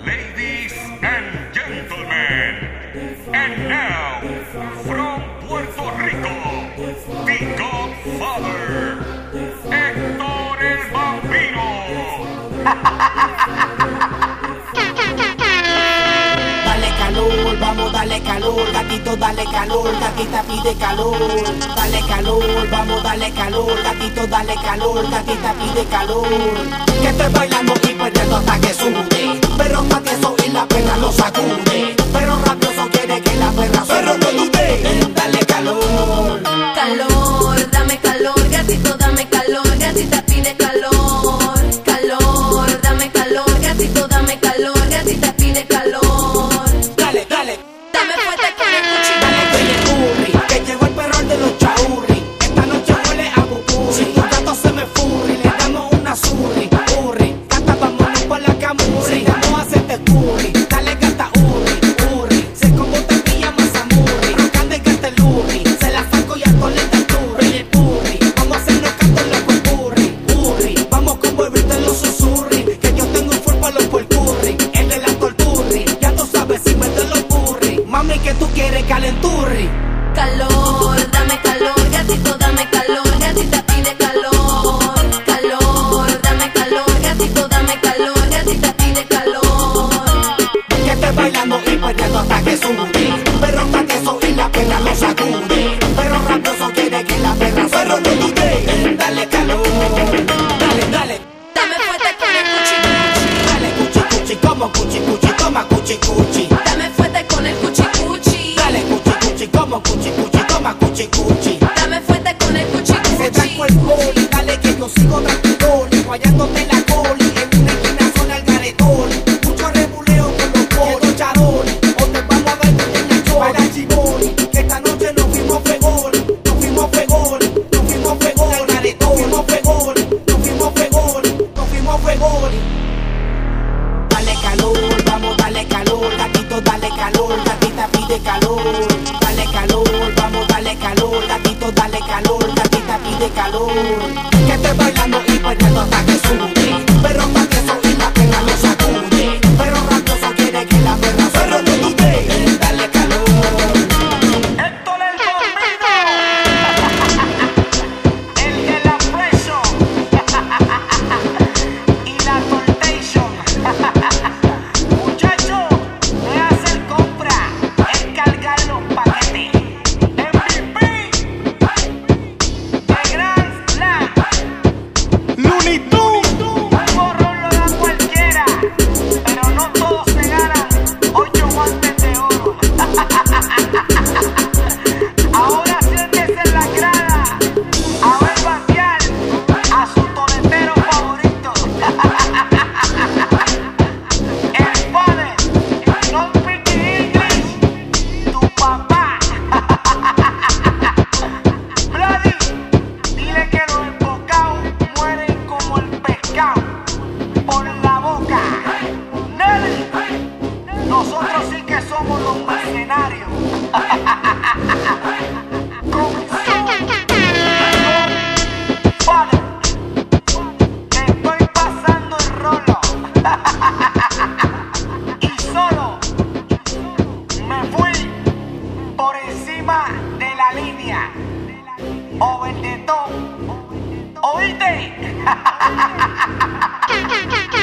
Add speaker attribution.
Speaker 1: Ladies and gentlemen, and now, from Puerto Rico, the Godfather, Héctor el Bambino.
Speaker 2: Dale calor, vamos, dale calor, gatito, dale calor, gatita pide calor. Dale calor, vamos, dale calor, gatito, dale calor, gatita pide calor. Que estoy bailando y perdiendo hasta que sude. Pero está tieso y la perra lo sacude. Pero rabioso quiere que la perra perro no dude. Dale calor.
Speaker 3: Calor, dame calor, gatito, dame calor, gatita pide calor. Calor, dame calor, gatito, dame calor, gatita pide calor.
Speaker 2: Dale, dale.
Speaker 3: Dame fuerte con el cuchillo.
Speaker 2: Dale que le curry, que llegó el perro de los chaurri. Esta noche huele a pupurri. Si tu gato se me furri, le damos una surri. Urri, gata, vámonos por la camurri. Vamos a hacerte curry, dale gata urri, urri. Sé como te pilla mazamurri. Rocande gata el urri, se la saco y al coleta el turri. El urri, vamos a hacernos canto en los purri. Urri, vamos con huevito en los susurri. Que yo tengo un full palo por curry. El de la torturri, ya tú sabes si me doy los burri. Mami, que tú quieres calenturri.
Speaker 3: Calor, dame calor, gatito, dame calor, gatita pide calor. Calor, dame calor, gatito, dame calor, gatita pide calor.
Speaker 2: Que esté bailando y perdiendo hasta que sude. Pero está tieso y la perra lo sacude. Pero rabioso quiere que la perra perro no dude. Dale calor, dale, dale.
Speaker 3: Dame fuerte con el cuchillo.
Speaker 2: Dale cuchi cuchi, como cuchi cuchi, toma cuchi cuchi.
Speaker 3: Dame fuerte con el cuchi cuchi.
Speaker 2: Dale cuchi cuchi, como cuchi cuchi, toma cuchi cuchi.
Speaker 3: Dame fuerte con el cuchi
Speaker 2: Se
Speaker 3: cuchi.
Speaker 2: tranco el boli, dale que yo sigo tranquiloli. Guayándote la coli, en una esquina suena el garetón. Mucho rebuleo con los bolos, charoli. O te vamos a ver que te chori. Para chiboli, que esta noche nos fuimos fegoli. Nos fuimos fegoli, nos fuimos fegoli. El garetón, nos fuimos fegoli, nos fuimos fegoli, nos fuimos fegoli. Dale calor, vamos, dale calor, gatito, dale calor, gatita pide calor. Dale calor, vamos, dale calor, gatito, dale calor, gatita pide calor. Que esté bailando y perdiendo hasta que sude. Pero está tieso y la perra lo sacude. Pero rabioso quiere que la perra perro no dude. Dale calor.
Speaker 1: Héctor el Bambino, el de la preso y la tortation. Muchacho, no es hacer compra, es cargar los paquetes. MVP de Grand Slam. Looney Tunes. Un borrón lo da cualquiera, pero no todos se ganan 8 guantes de oro. Ahora siéntese en la grada a ver batear a su toletero favorito. El padre, no speak English, tu papá. Bloody, dile que los embocados mueren como el pescado por la boca. Nelly, nosotros sí que somos los mercenarios. Padre, te estoy pasando el rolo. Y solo me fui por encima de la línea. Over the top. ¿Oíste?